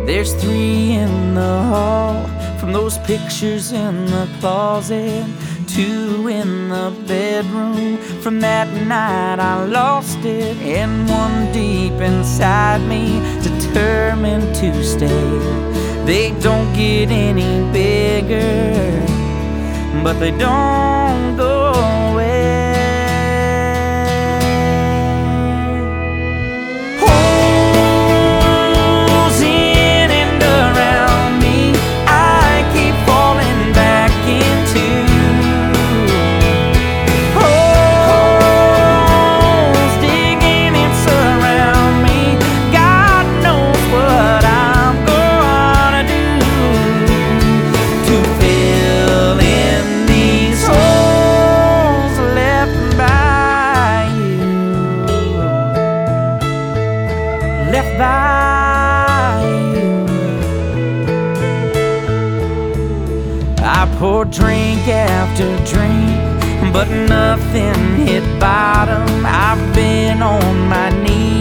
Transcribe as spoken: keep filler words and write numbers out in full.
There's three in the hall from those pictures in the closet, two in the bedroom from that night I lost it, and one deep inside me determined to stay. They don't get any bigger, but they don't go away. Holes in and around me I keep falling back into. Holes digging and surround me. God knows what I'm gonna do to fill in these holes left by you, left by you. I poured drink after drink, but nothing hit bottom. I've been on my knees